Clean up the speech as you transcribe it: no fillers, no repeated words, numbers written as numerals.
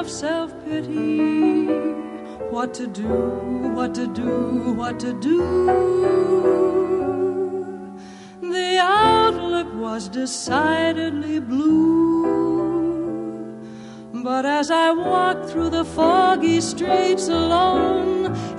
of self-pity. What to do, what to do, what to do. The outlook was decidedly blue. But as I walked through the foggy streets alone,